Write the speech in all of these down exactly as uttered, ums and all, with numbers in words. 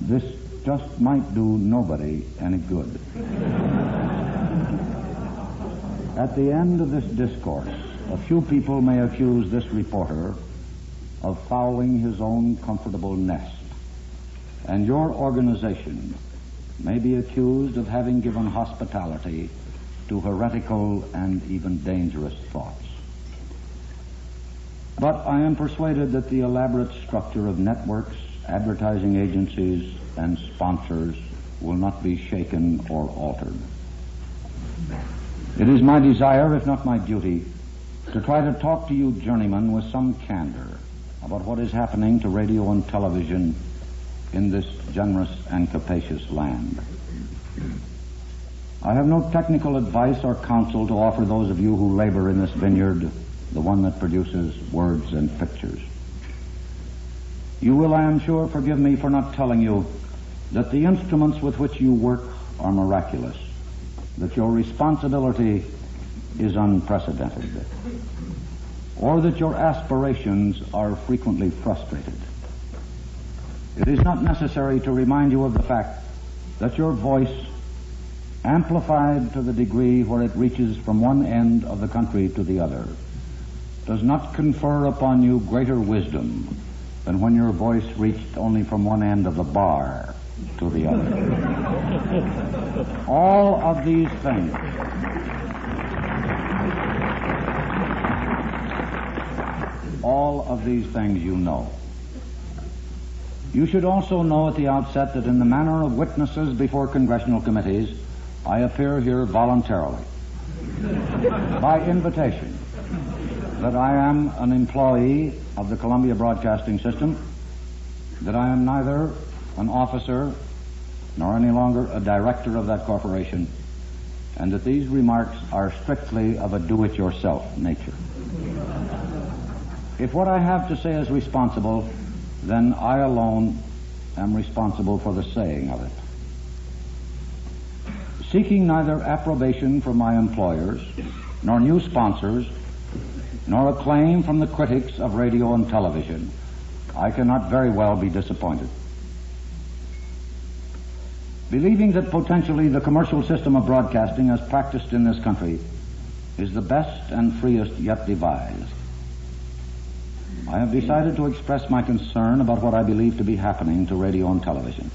this just might do nobody any good. At the end of this discourse, a few people may accuse this reporter of fouling his own comfortable nest, and your organization may be accused of having given hospitality to heretical and even dangerous thoughts. But I am persuaded that the elaborate structure of networks, advertising agencies, and sponsors will not be shaken or altered. It is my desire, if not my duty, to try to talk to you journeymen with some candor about what is happening to radio and television in this generous and capacious land. I have no technical advice or counsel to offer those of you who labor in this vineyard, the one that produces words and pictures. You will, I am sure, forgive me for not telling you that the instruments with which you work are miraculous, that your responsibility is unprecedented, or that your aspirations are frequently frustrated. It is not necessary to remind you of the fact that your voice, amplified to the degree where it reaches from one end of the country to the other, does not confer upon you greater wisdom than when your voice reached only from one end of the bar to the other. All of these things all of these things you know. You should also know at the outset that in the manner of witnesses before congressional committees, I appear here voluntarily, by invitation, that I am an employee of the Columbia Broadcasting System, that I am neither an officer nor any longer a director of that corporation, and that these remarks are strictly of a do-it-yourself nature. If what I have to say is responsible, then I alone am responsible for the saying of it. Seeking neither approbation from my employers, nor new sponsors, nor acclaim from the critics of radio and television, I cannot very well be disappointed. Believing that potentially the commercial system of broadcasting as practiced in this country is the best and freest yet devised, I have decided to express my concern about what I believe to be happening to radio and television.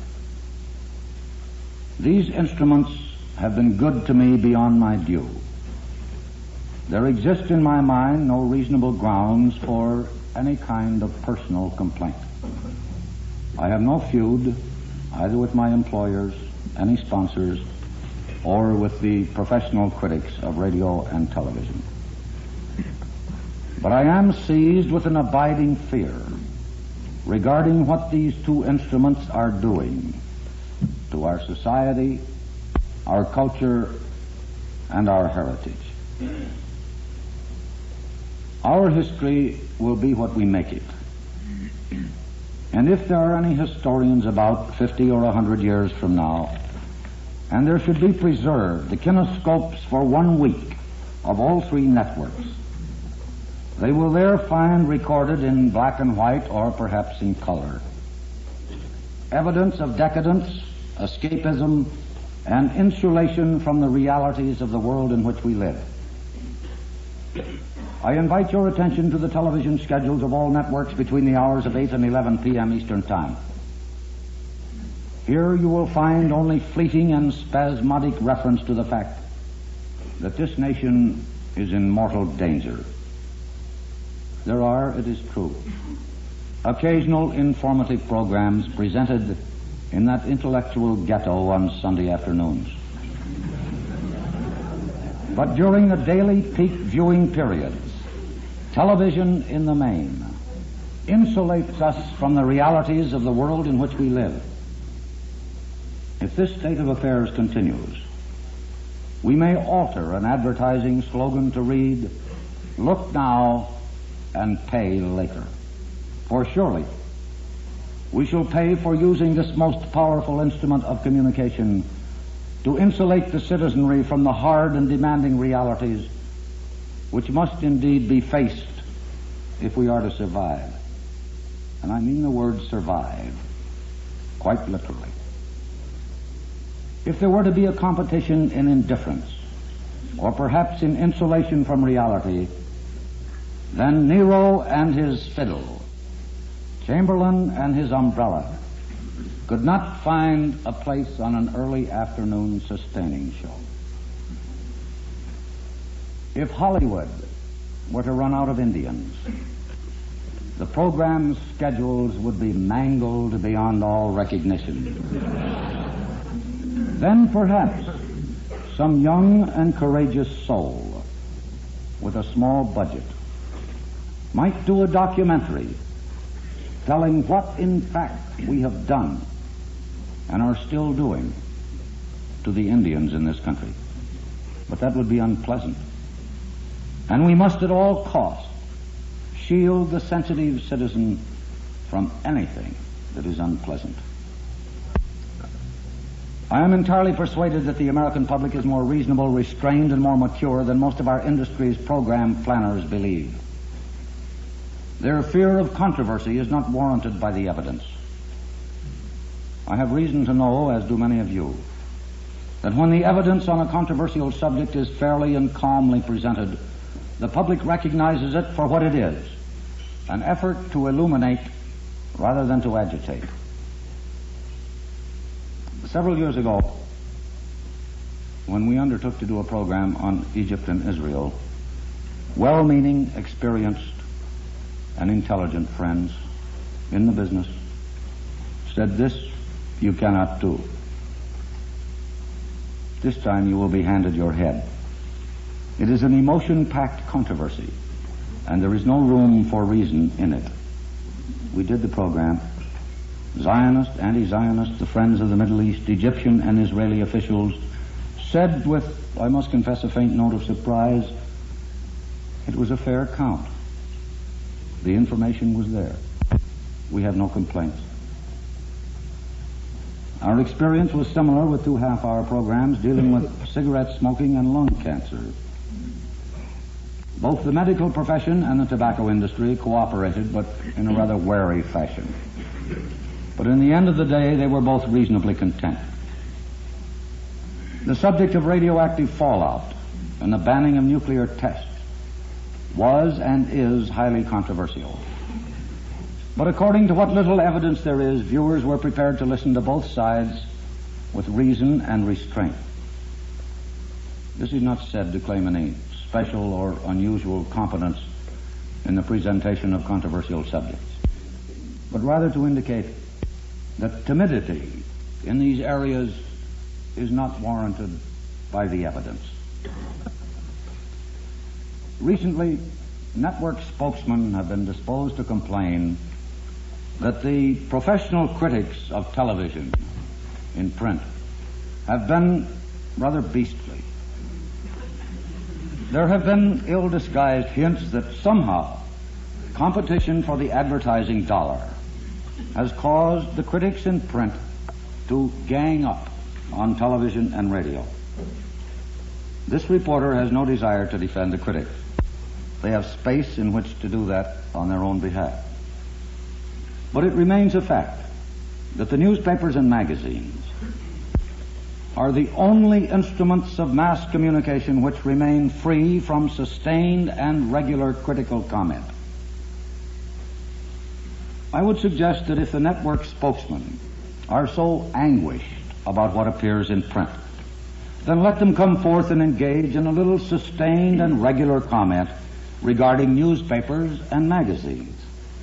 These instruments have been good to me beyond my due. There exist in my mind no reasonable grounds for any kind of personal complaint. I have no feud either with my employers, any sponsors, or with the professional critics of radio and television. But I am seized with an abiding fear regarding what these two instruments are doing to our society, our culture, and our heritage. Our history will be what we make it. And if there are any historians about fifty or a hundred years from now, and there should be preserved the kinescopes for one week of all three networks, they will there find recorded in black and white, or perhaps in color, evidence of decadence, escapism, and insulation from the realities of the world in which we live. I invite your attention to the television schedules of all networks between the hours of eight and eleven p.m. Eastern Time. Here you will find only fleeting and spasmodic reference to the fact that this nation is in mortal danger. There are, it is true, occasional informative programs presented in that intellectual ghetto on Sunday afternoons. But during the daily peak viewing periods, television in the main insulates us from the realities of the world in which we live. If this state of affairs continues, we may alter an advertising slogan to read, "Look now and pay later." For surely we shall pay for using this most powerful instrument of communication to insulate the citizenry from the hard and demanding realities which must indeed be faced if we are to survive. And I mean the word survive quite literally. If there were to be a competition in indifference, or perhaps in insulation from reality, then Nero and his fiddle, Chamberlain and his umbrella, could not find a place on an early afternoon sustaining show. If Hollywood were to run out of Indians, the program's schedules would be mangled beyond all recognition. Then perhaps some young and courageous soul with a small budget might do a documentary telling what in fact we have done and are still doing to the Indians in this country. But that would be unpleasant. And we must at all costs shield the sensitive citizen from anything that is unpleasant. I am entirely persuaded that the American public is more reasonable, restrained, and more mature than most of our industry's program planners believe. Their fear of controversy is not warranted by the evidence. I have reason to know, as do many of you, that when the evidence on a controversial subject is fairly and calmly presented, the public recognizes it for what it is, an effort to illuminate rather than to agitate. Several years ago, when we undertook to do a program on Egypt and Israel, well-meaning, experienced, and intelligent friends in the business said, "This you cannot do. This time you will be handed your head. It is an emotion-packed controversy, and there is no room for reason in it." We did the program. Zionist, anti-Zionist, the friends of the Middle East, Egyptian and Israeli officials said with, I must confess, a faint note of surprise, it was a fair count. The information was there. We have no complaints. Our experience was similar with two half-hour programs dealing with cigarette smoking and lung cancer. Both the medical profession and the tobacco industry cooperated, but in a rather wary fashion. But in the end of the day, they were both reasonably content. The subject of radioactive fallout and the banning of nuclear tests was and is highly controversial. But according to what little evidence there is, viewers were prepared to listen to both sides with reason and restraint. This is not said to claim any special or unusual competence in the presentation of controversial subjects, but rather to indicate that timidity in these areas is not warranted by the evidence. Recently, network spokesmen have been disposed to complain that the professional critics of television in print have been rather beastly. There have been ill-disguised hints that somehow competition for the advertising dollar has caused the critics in print to gang up on television and radio. This reporter has no desire to defend the critics. They have space in which to do that on their own behalf. But it remains a fact that the newspapers and magazines are the only instruments of mass communication which remain free from sustained and regular critical comment. I would suggest that if the network spokesmen are so anguished about what appears in print, then let them come forth and engage in a little sustained and regular comment regarding newspapers and magazines.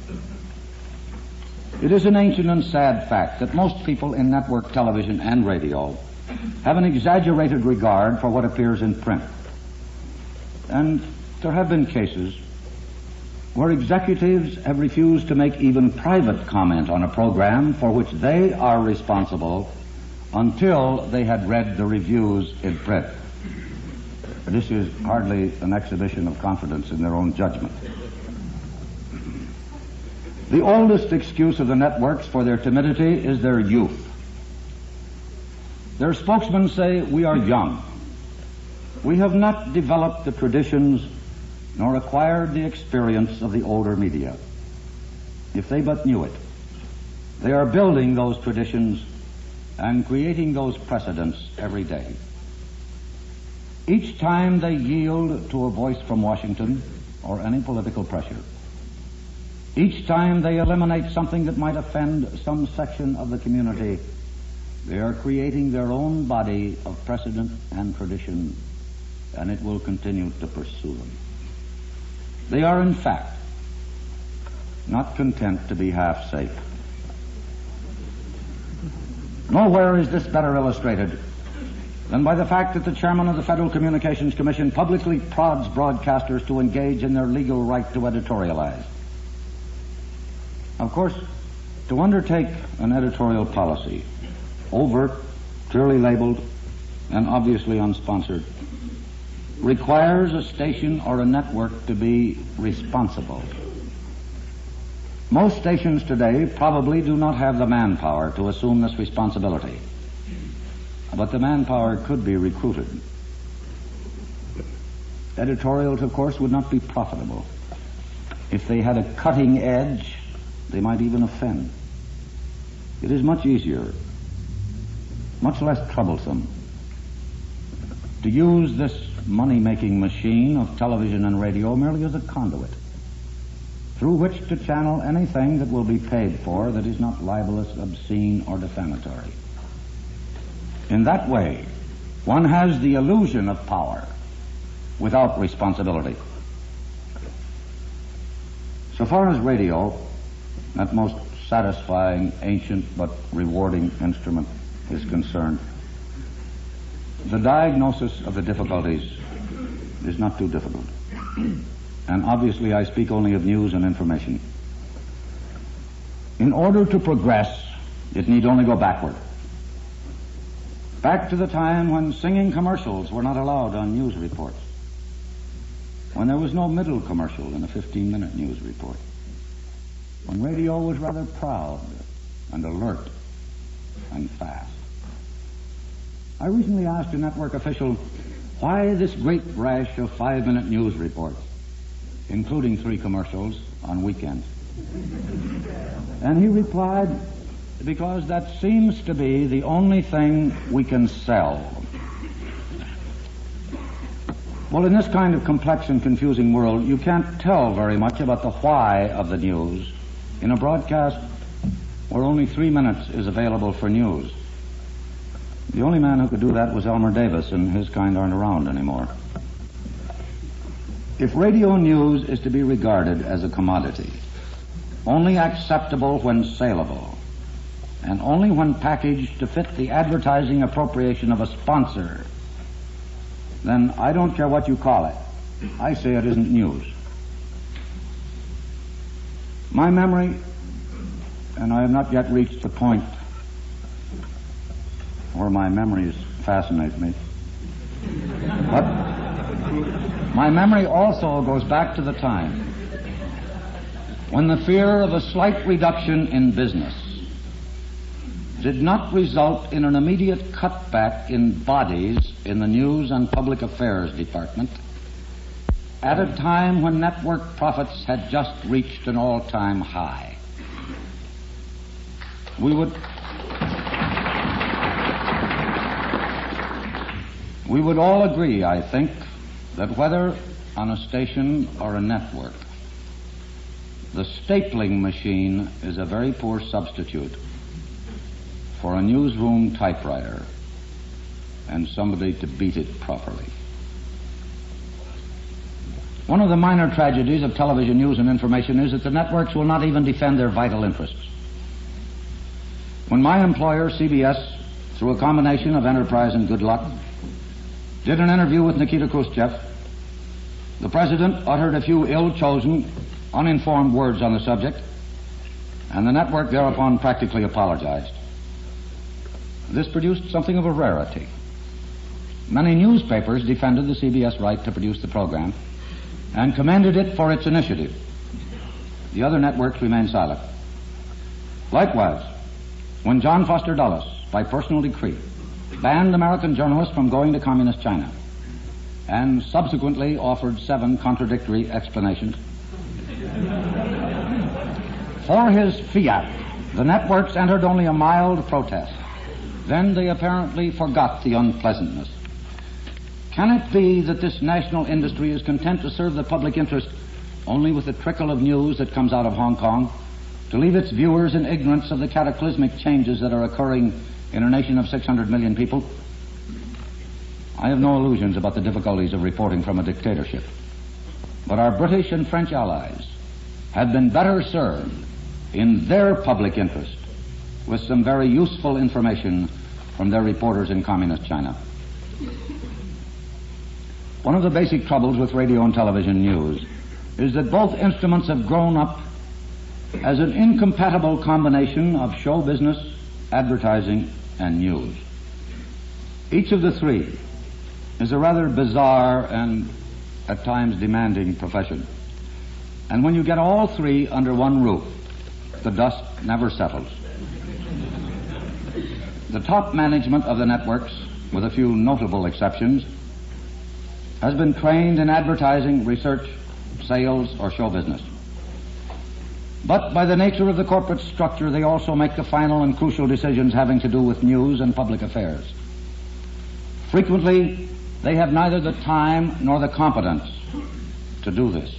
It is an ancient and sad fact that most people in network television and radio have an exaggerated regard for what appears in print. And there have been cases where executives have refused to make even private comment on a program for which they are responsible until they had read the reviews in print. This is hardly an exhibition of confidence in their own judgment. The oldest excuse of the networks for their timidity is their youth. Their spokesmen say, "We are young. We have not developed the traditions nor acquired the experience of the older media. If they but knew it, They are building those traditions and creating those precedents every day. Each time they yield to a voice from Washington or any political pressure, each time they eliminate something that might offend some section of the community, they are creating their own body of precedent and tradition, and it will continue to pursue them. They are, in fact, not content to be half safe. Nowhere is this better illustrated than by the fact that the chairman of the Federal Communications Commission publicly prods broadcasters to engage in their legal right to editorialize. Of course, to undertake an editorial policy, overt, clearly labeled, and obviously unsponsored, requires a station or a network to be responsible. Most stations today probably do not have the manpower to assume this responsibility, but the manpower could be recruited. Editorials, of course, would not be profitable. If they had a cutting edge, they might even offend. It is much easier, much less troublesome, to use this money-making machine of television and radio merely as a conduit through which to channel anything that will be paid for that is not libelous, obscene, or defamatory. In that way, one has the illusion of power without responsibility. So far as radio, that most satisfying, ancient, but rewarding instrument is concerned, the diagnosis of the difficulties is not too difficult. And obviously I speak only of news and information. In order to progress, it need only go backward. Back to the time when singing commercials were not allowed on news reports, when there was no middle commercial in a fifteen-minute news report, when radio was rather proud and alert and fast. I recently asked a network official why this great rash of five-minute news reports, including three commercials on weekends. And he replied, because that seems to be the only thing we can sell. Well, in this kind of complex and confusing world, you can't tell very much about the why of the news in a broadcast where only three minutes is available for news. The only man who could do that was Elmer Davis, and his kind aren't around anymore. If radio news is to be regarded as a commodity, only acceptable when saleable, and only when packaged to fit the advertising appropriation of a sponsor, then I don't care what you call it. I say it isn't news. My memory, and I have not yet reached the point where my memories fascinate me, but my memory also goes back to the time when the fear of a slight reduction in business did not result in an immediate cutback in bodies in the News and Public Affairs Department at a time when network profits had just reached an all-time high. We would we would all agree, I think, that whether on a station or a network, the stapling machine is a very poor substitute for a newsroom typewriter and somebody to beat it properly. One of the minor tragedies of television news and information is that the networks will not even defend their vital interests. When my employer, C B S, through a combination of enterprise and good luck, did an interview with Nikita Khrushchev, the president uttered a few ill-chosen, uninformed words on the subject, and the network thereupon practically apologized. This produced something of a rarity. Many newspapers defended the C B S right to produce the program and commended it for its initiative. The other networks remained silent. Likewise, when John Foster Dulles, by personal decree, banned American journalists from going to communist China and subsequently offered seven contradictory explanations for his fiat The networks entered only a mild protest. Then they apparently forgot the unpleasantness. Can it be that this national industry is content to serve the public interest only with the trickle of news that comes out of Hong Kong, to leave its viewers in ignorance of the cataclysmic changes that are occurring in a nation of six hundred million people? I have no illusions about the difficulties of reporting from a dictatorship. But our British and French allies have been better served in their public interest with some very useful information from their reporters in communist China. One of the basic troubles with radio and television news is that both instruments have grown up as an incompatible combination of show business, advertising, and news. Each of the three is a rather bizarre and at times demanding profession. And when you get all three under one roof, the dust never settles. The top management of the networks, with a few notable exceptions, has been trained in advertising, research, sales, or show business. But by the nature of the corporate structure, they also make the final and crucial decisions having to do with news and public affairs. Frequently, they have neither the time nor the competence to do this.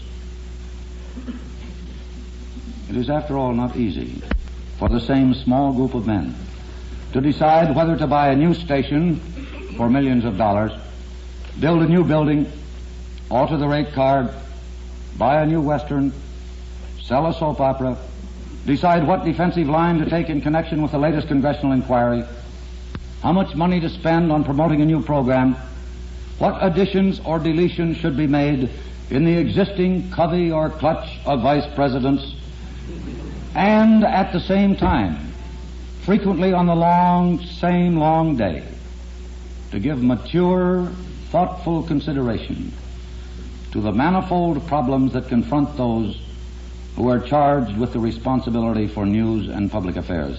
It is, after all, not easy for the same small group of men to decide whether to buy a new station for millions of dollars, build a new building, alter the rate card, buy a new western, sell a soap opera, decide what defensive line to take in connection with the latest congressional inquiry, how much money to spend on promoting a new program, what additions or deletions should be made in the existing covey or clutch of vice presidents, and at the same time, frequently on the long, same long day, to give mature, thoughtful consideration to the manifold problems that confront those who are charged with the responsibility for news and public affairs.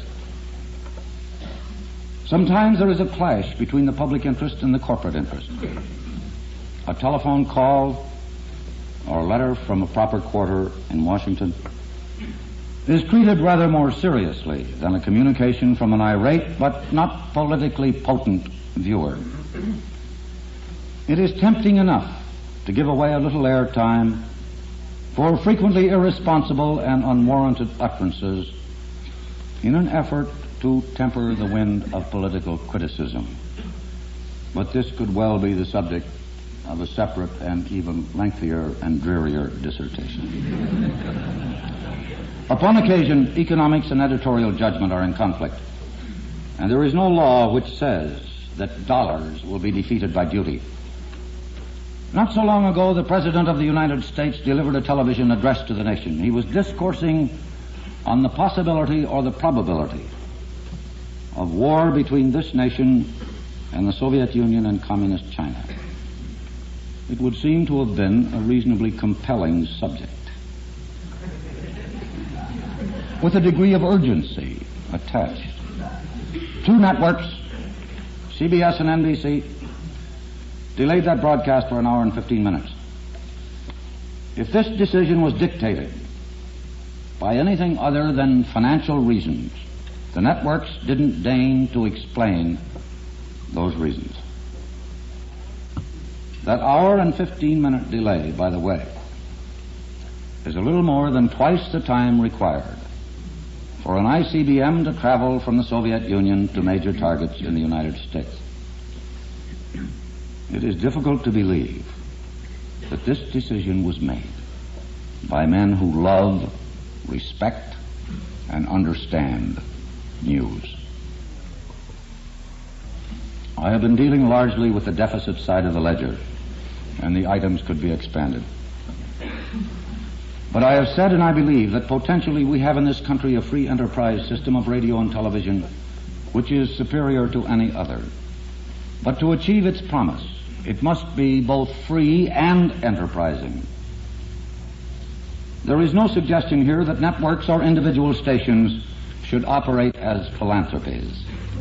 Sometimes there is a clash between the public interest and the corporate interest. A telephone call or a letter from a proper quarter in Washington is treated rather more seriously than a communication from an irate but not politically potent viewer. It is tempting enough to give away a little airtime for frequently irresponsible and unwarranted utterances in an effort to temper the wind of political criticism. But this could well be the subject of a separate and even lengthier and drearier dissertation. Upon occasion, economics and editorial judgment are in conflict, and there is no law which says that dollars will be defeated by duty. Not so long ago, the President of the United States delivered a television address to the nation. He was discoursing on the possibility or the probability of war between this nation and the Soviet Union and Communist China. It would seem to have been a reasonably compelling subject, with a degree of urgency attached. Two networks, C B S and N B C, delayed that broadcast for an hour and fifteen minutes. If this decision was dictated by anything other than financial reasons, the networks didn't deign to explain those reasons. That hour and fifteen minute delay, by the way, is a little more than twice the time required for an I C B M to travel from the Soviet Union to major targets in the United States. It is difficult to believe that this decision was made by men who love, respect, and understand news. I have been dealing largely with the deficit side of the ledger, and the items could be expanded. But I have said, and I believe, that potentially we have in this country a free enterprise system of radio and television which is superior to any other. But to achieve its promise, it must be both free and enterprising. There is no suggestion here that networks or individual stations should operate as philanthropies.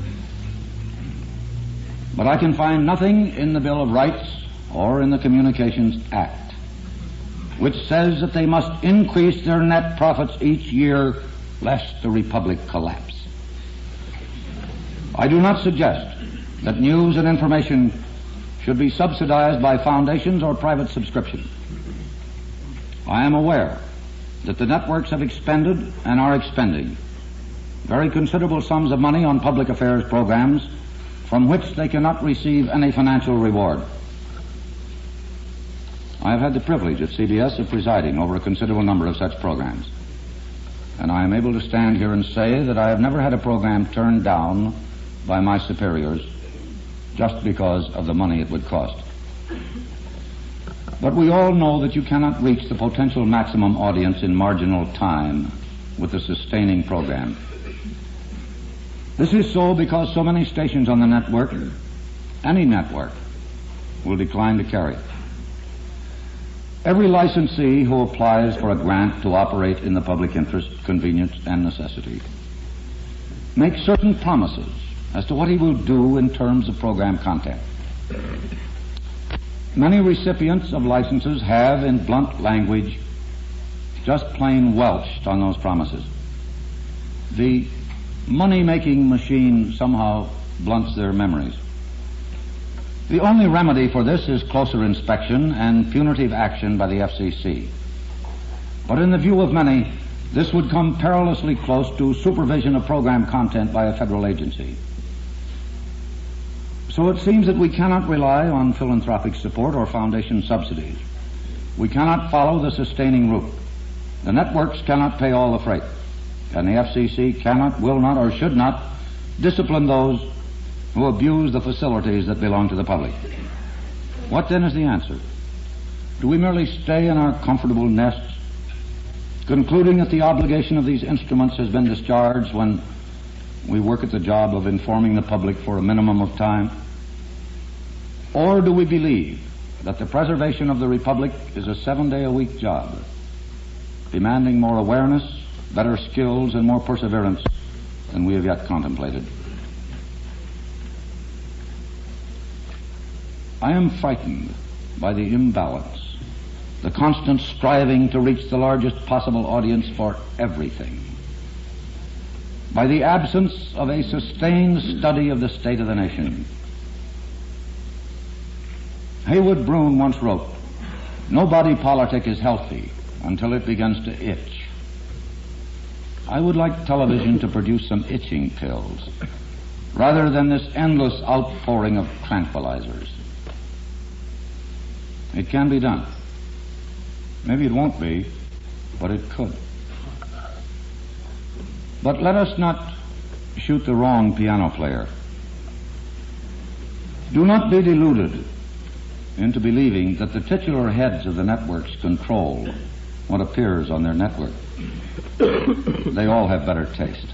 But I can find nothing in the Bill of Rights or in the Communications Act which says that they must increase their net profits each year lest the republic collapse. I do not suggest that news and information should be subsidized by foundations or private subscription. I am aware that the networks have expended and are expending very considerable sums of money on public affairs programs from which they cannot receive any financial reward. I have had the privilege at C B S of presiding over a considerable number of such programs, and I am able to stand here and say that I have never had a program turned down by my superiors just because of the money it would cost. But we all know that you cannot reach the potential maximum audience in marginal time with a sustaining program. This is so because so many stations on the network, any network, will decline to carry it. Every licensee who applies for a grant to operate in the public interest, convenience, and necessity makes certain promises as to what he will do in terms of program content. Many recipients of licenses have, in blunt language, just plain welched on those promises. The money-making machine somehow blunts their memories. The only remedy for this is closer inspection and punitive action by the F C C. But in the view of many, this would come perilously close to supervision of program content by a federal agency. So it seems that we cannot rely on philanthropic support or foundation subsidies. We cannot follow the sustaining route. The networks cannot pay all the freight, and the F C C cannot, will not, or should not discipline those who abuse the facilities that belong to the public. What then is the answer? Do we merely stay in our comfortable nests, concluding that the obligation of these instruments has been discharged when we work at the job of informing the public for a minimum of time? Or do we believe that the preservation of the republic is a seven-day-a-week job, demanding more awareness, better skills, and more perseverance than we have yet contemplated? I am frightened by the imbalance, the constant striving to reach the largest possible audience for everything, by the absence of a sustained study of the state of the nation. Haywood Broun once wrote, "No body politic is healthy until it begins to itch." I would like television to produce some itching pills, rather than this endless outpouring of tranquilizers. It can be done. Maybe it won't be, but it could. But let us not shoot the wrong piano player. Do not be deluded into believing that the titular heads of the networks control what appears on their network. They all have better taste.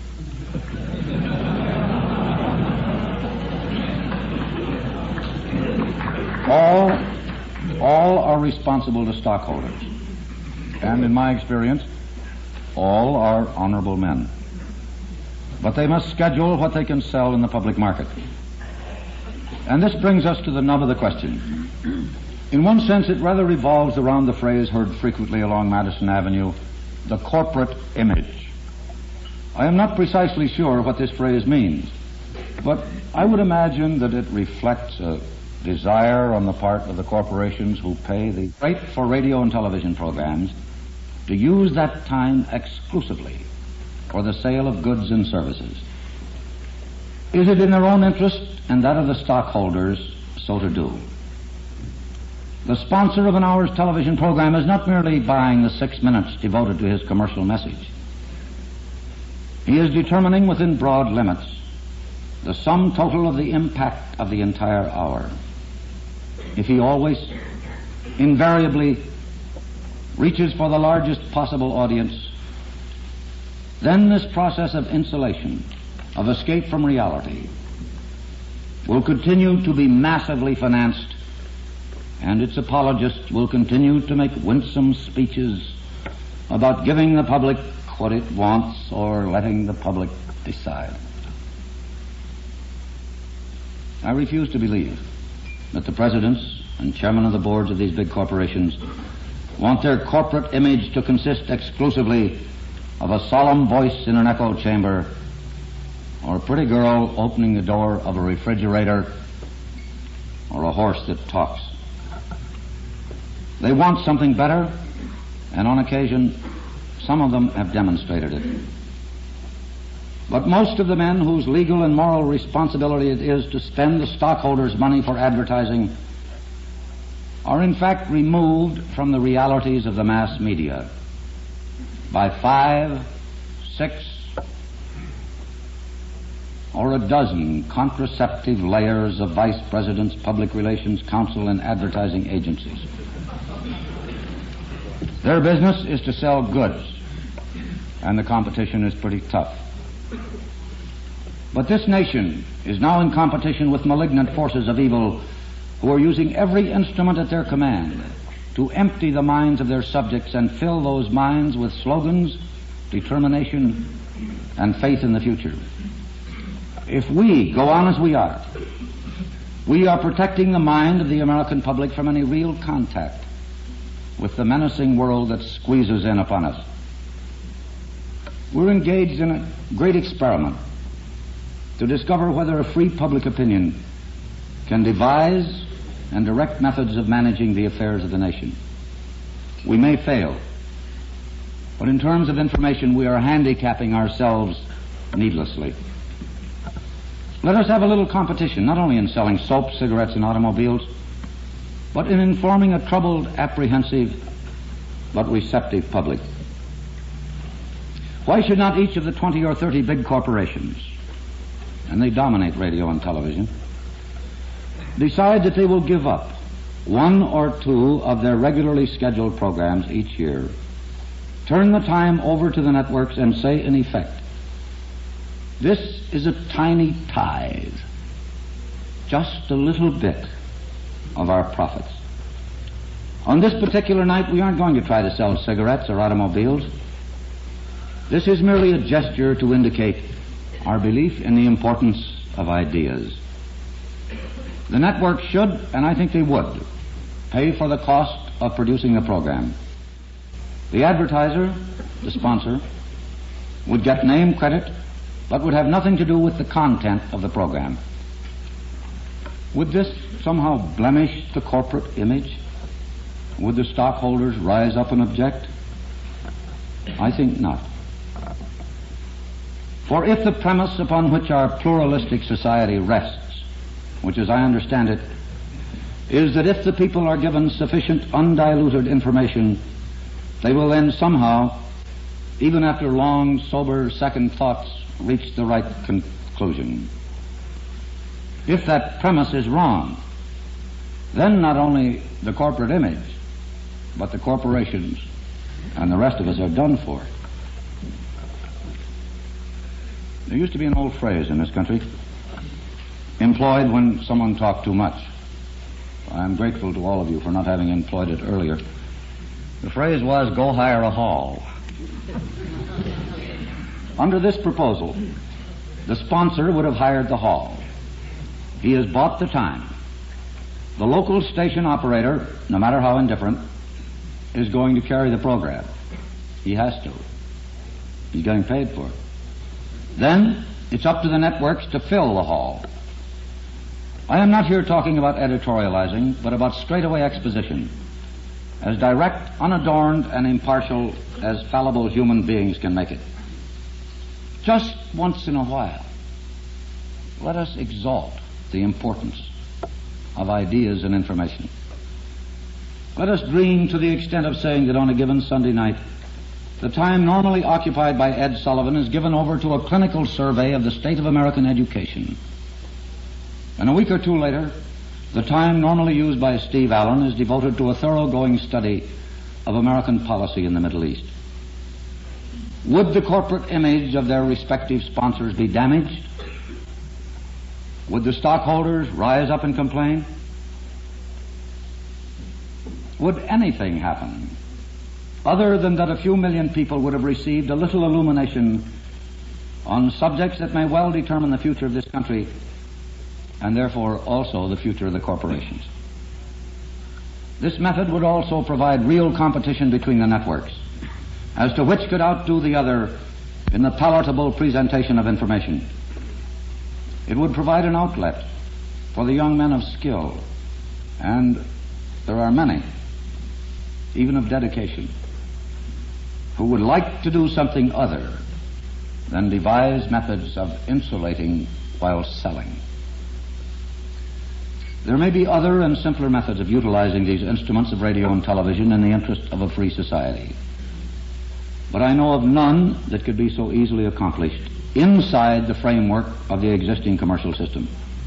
All, all are responsible to stockholders. And in my experience, all are honorable men. But they must schedule what they can sell in the public market. And this brings us to the nub of the question. In one sense, it rather revolves around the phrase heard frequently along Madison Avenue, the corporate image. I am not precisely sure what this phrase means, but I would imagine that it reflects a desire on the part of the corporations who pay the rate for radio and television programs to use that time exclusively for the sale of goods and services. Is it in their own interest and that of the stockholders so to do? The sponsor of an hour's television program is not merely buying the six minutes devoted to his commercial message. He is determining within broad limits the sum total of the impact of the entire hour. If he always, invariably, reaches for the largest possible audience, then this process of insulation, of escape from reality, will continue to be massively financed, and its apologists will continue to make winsome speeches about giving the public what it wants or letting the public decide. I refuse to believe that the presidents and chairmen of the boards of these big corporations want their corporate image to consist exclusively of a solemn voice in an echo chamber, or a pretty girl opening the door of a refrigerator, or a horse that talks. They want something better, and on occasion, some of them have demonstrated it. But most of the men whose legal and moral responsibility it is to spend the stockholders' money for advertising are in fact removed from the realities of the mass media by five, six, or a dozen contraceptive layers of vice presidents, public relations, counsel, and advertising agencies. Their business is to sell goods, and the competition is pretty tough. But this nation is now in competition with malignant forces of evil who are using every instrument at their command to empty the minds of their subjects and fill those minds with slogans, determination, and faith in the future. If we go on as we are, we are protecting the mind of the American public from any real contact with the menacing world that squeezes in upon us. We're engaged in a great experiment to discover whether a free public opinion can devise and direct methods of managing the affairs of the nation. We may fail, but in terms of information, we are handicapping ourselves needlessly. Let us have a little competition, not only in selling soap, cigarettes, and automobiles, but in informing a troubled, apprehensive, but receptive public. Why should not each of the twenty or thirty big corporations, and they dominate radio and television, decide that they will give up one or two of their regularly scheduled programs each year, turn the time over to the networks, and say, in effect, this is a tiny tithe, just a little bit of our profits. On this particular night, we aren't going to try to sell cigarettes or automobiles. This is merely a gesture to indicate our belief in the importance of ideas. The network should, and I think they would, pay for the cost of producing the program. The advertiser, the sponsor, would get name credit, but would have nothing to do with the content of the program. Would this somehow blemish the corporate image? Would the stockholders rise up and object? I think not. For if the premise upon which our pluralistic society rests, which as I understand it, is that if the people are given sufficient undiluted information, they will then somehow, even after long, sober second thoughts, reach the right conclusion. If that premise is wrong, then not only the corporate image, but the corporations and the rest of us are done for. There used to be an old phrase in this country employed when someone talked too much. I'm grateful to all of you for not having employed it earlier. The phrase was, go hire a hall. Under this proposal, the sponsor would have hired the hall. He has bought the time. The local station operator, no matter how indifferent, is going to carry the program. He has to. He's getting paid for it. Then it's up to the networks to fill the hall. I am not here talking about editorializing, but about straightaway exposition, as direct, unadorned, and impartial as fallible human beings can make it. Just once in a while, let us exalt the importance of ideas and information. Let us dream to the extent of saying that on a given Sunday night, the time normally occupied by Ed Sullivan is given over to a clinical survey of the state of American education. And a week or two later, the time normally used by Steve Allen is devoted to a thoroughgoing study of American policy in the Middle East. Would the corporate image of their respective sponsors be damaged? Would the stockholders rise up and complain? Would anything happen other than that a few million people would have received a little illumination on subjects that may well determine the future of this country and therefore also the future of the corporations? This method would also provide real competition between the networks, as to which could outdo the other in the palatable presentation of information. It would provide an outlet for the young men of skill, and there are many, even of dedication, who would like to do something other than devise methods of insulating while selling. There may be other and simpler methods of utilizing these instruments of radio and television in the interest of a free society, but I know of none that could be so easily accomplished inside the framework of the existing commercial system.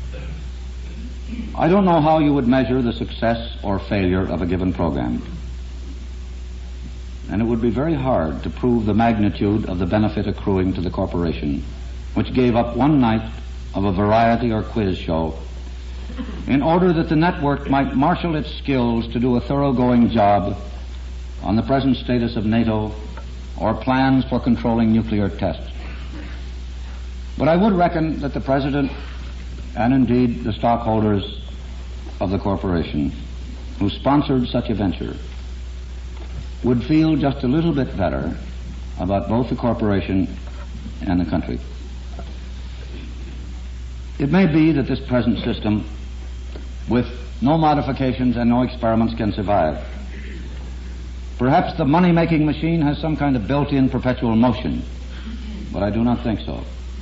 I don't know how you would measure the success or failure of a given program, and it would be very hard to prove the magnitude of the benefit accruing to the corporation, which gave up one night of a variety or quiz show in order that the network might marshal its skills to do a thoroughgoing job on the present status of NATO or plans for controlling nuclear tests. But I would reckon that the President, and indeed the stockholders of the corporation who sponsored such a venture, would feel just a little bit better about both the corporation and the country. It may be that this present system, with no modifications and no experiments, can survive. Perhaps the money-making machine has some kind of built-in perpetual motion, but I do not think so.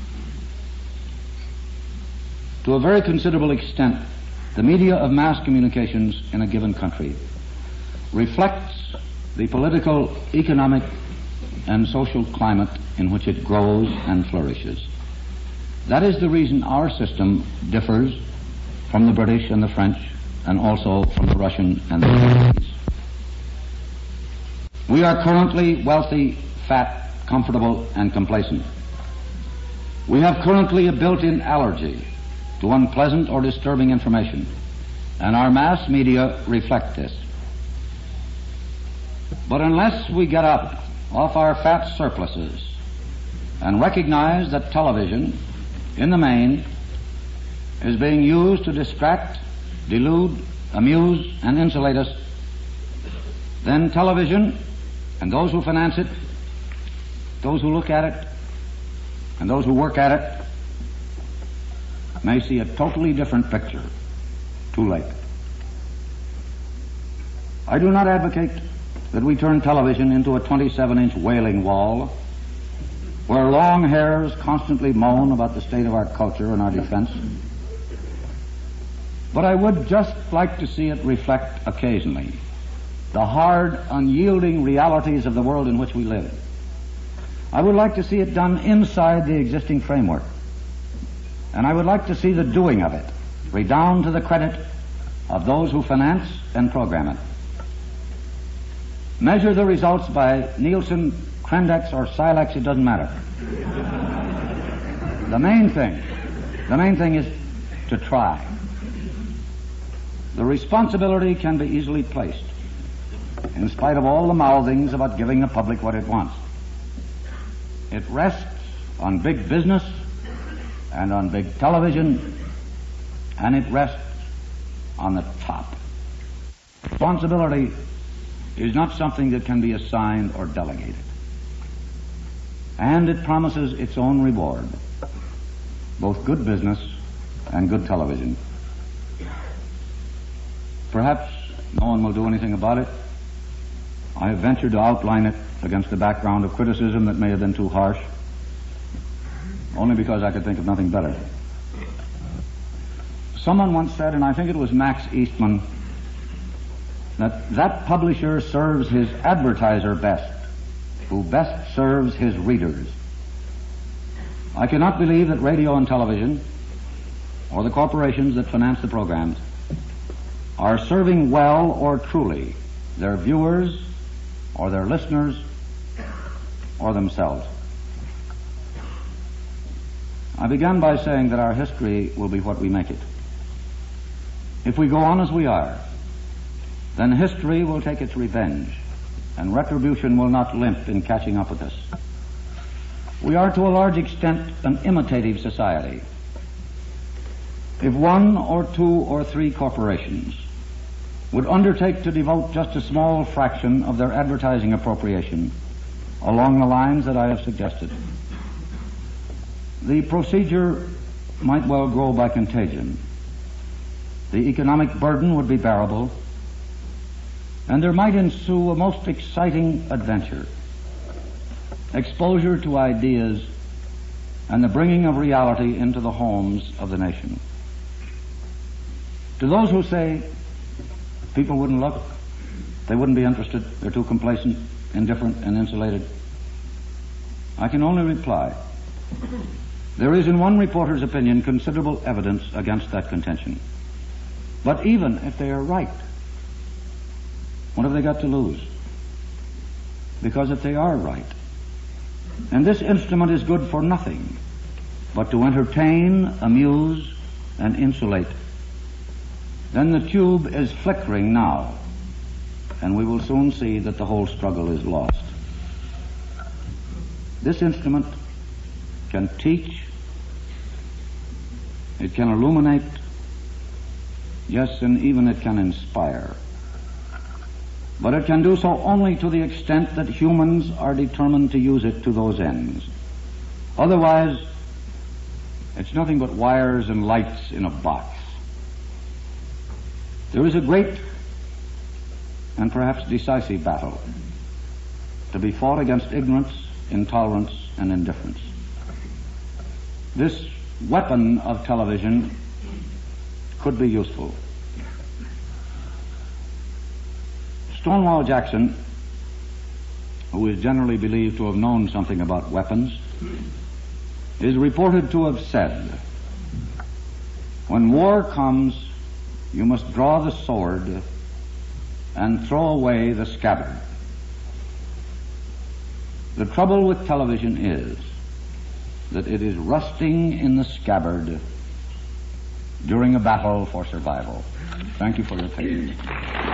To a very considerable extent, the media of mass communications in a given country reflects the political, economic, and social climate in which it grows and flourishes. That is the reason our system differs from the British and the French, and also from the Russian and the Chinese. We are currently wealthy, fat, comfortable, and complacent. We have currently a built-in allergy to unpleasant or disturbing information, and our mass media reflect this. But unless we get up off our fat surpluses and recognize that television, in the main, is being used to distract, delude, amuse, and insulate us, then television and those who finance it, those who look at it, and those who work at it may see a totally different picture too late. I do not advocate that we turn television into a twenty-seven inch wailing wall where long hairs constantly moan about the state of our culture and our defense. But I would just like to see it reflect occasionally the hard, unyielding realities of the world in which we live. I would like to see it done inside the existing framework. And I would like to see the doing of it redound to the credit of those who finance and program it. Measure the results by Nielsen, Crendex, or Silex, it doesn't matter. The main thing, the main thing is to try. The responsibility can be easily placed, in spite of all the mouthings about giving the public what it wants. It rests on big business and on big television, and it rests on the top. Responsibility is not something that can be assigned or delegated. And it promises its own reward, both good business and good television. Perhaps no one will do anything about it. I have ventured to outline it against the background of criticism that may have been too harsh, only because I could think of nothing better. Someone once said, and I think it was Max Eastman, that that publisher serves his advertiser best, who best serves his readers. I cannot believe that radio and television, or the corporations that finance the programs, are serving well or truly their viewers or their listeners or themselves. I began by saying that our history will be what we make it. If we go on as we are, then history will take its revenge, and retribution will not limp in catching up with us. We are to a large extent an imitative society. If one or two or three corporations would undertake to devote just a small fraction of their advertising appropriation along the lines that I have suggested. The procedure might well grow by contagion. The economic burden would be bearable, and there might ensue a most exciting adventure, exposure to ideas, and the bringing of reality into the homes of the nation. To those who say people wouldn't look, they wouldn't be interested, they're too complacent, indifferent, and insulated, I can only reply, there is in one reporter's opinion considerable evidence against that contention. But even if they are right, what have they got to lose? Because if they are right, and this instrument is good for nothing but to entertain, amuse, and insulate, then the tube is flickering now, and we will soon see that the whole struggle is lost. This instrument can teach, it can illuminate, yes, and even it can inspire. But it can do so only to the extent that humans are determined to use it to those ends. Otherwise, it's nothing but wires and lights in a box. There is a great and perhaps decisive battle to be fought against ignorance, intolerance, and indifference. This weapon of television could be useful. Stonewall Jackson, who is generally believed to have known something about weapons, is reported to have said, "When war comes, you must draw the sword and throw away the scabbard." The trouble with television is that it is rusting in the scabbard during a battle for survival. Thank you for your patience.